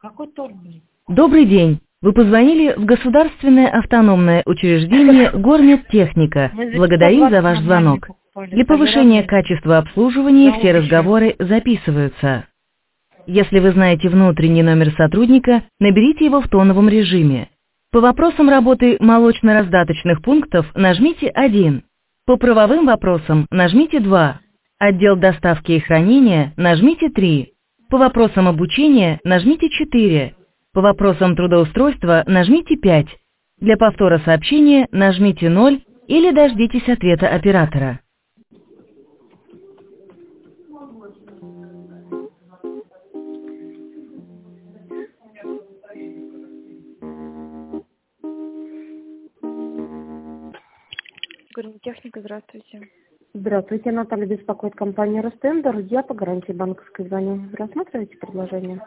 Какой торг, блин? Добрый день. Вы позвонили в государственное автономное учреждение «Гормедтехника». Мы за Благодарим за 520 ваш нормально звонок. покупали. Для повышения Подорожали качества обслуживания за все общее. разговоры записываются. Если вы знаете внутренний номер сотрудника, наберите его в тоновом режиме. По вопросам работы молочно-раздаточных пунктов нажмите 1. По правовым вопросам нажмите 2. Отдел доставки и хранения нажмите 3. По вопросам обучения нажмите 4. По вопросам трудоустройства нажмите 5. Для повтора сообщения нажмите 0 или дождитесь ответа оператора. Гормедтехника, здравствуйте. Здравствуйте, Наталья, беспокоит компания «Ростендер». Я по гарантии банковской звоню. Рассматриваете предложение?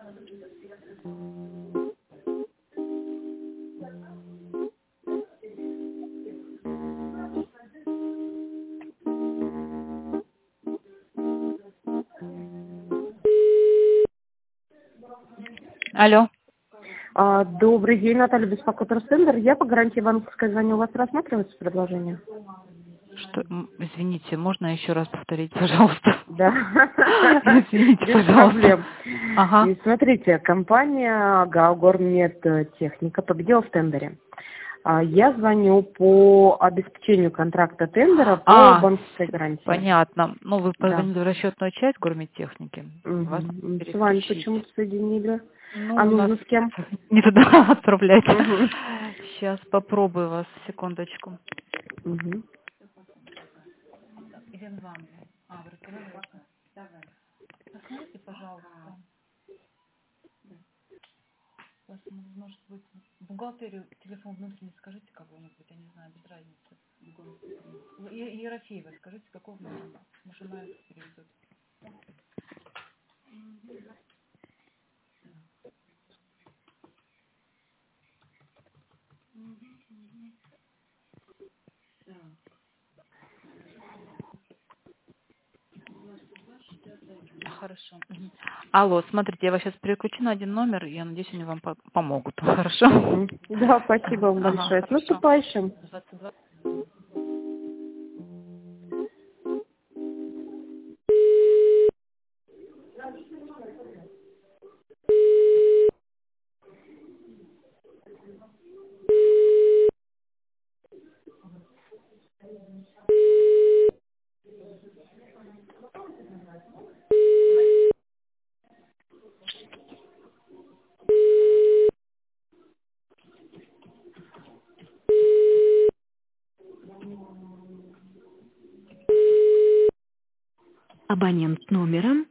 Алло. Добрый день, Наталья, беспокоит «Ростендер». Я по гарантии банковской звоню. У вас рассматривается предложение? Что, извините, можно еще раз повторить, пожалуйста? Да. Извините, Без пожалуйста. проблем. Ага. И смотрите, компания «ГАО Гормедтехника» победила в тендере. Я звоню по обеспечению контракта тендера по банковской гарантии. Понятно. Ну, вы Да. позвонили в расчетную часть Гормедтехники. Вас С вами переключить. почему-то соединили. Ну, А у нас нужно с кем? не туда отправлять. Мгм. Сейчас попробую вас, секундочку. Мгм. Ирина Ивановна, вы разговариваете? Давай. Посмотрите, пожалуйста. У вас, может быть, бухгалтерию, телефон внутренний скажите кого-нибудь, я не знаю, без разницы. Ерофеева, скажите, какого внутреннего? Может, она это переведет. Хорошо. Алло, смотрите, я вас сейчас переключу на один номер, и я надеюсь, они вам помогут. Хорошо? Да, спасибо вам большое. С Хорошо. наступающим. 22. Абонент с номером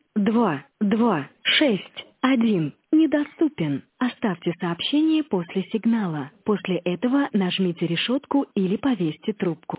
2261 недоступен. Оставьте сообщение после сигнала. После этого нажмите решетку или повесьте трубку.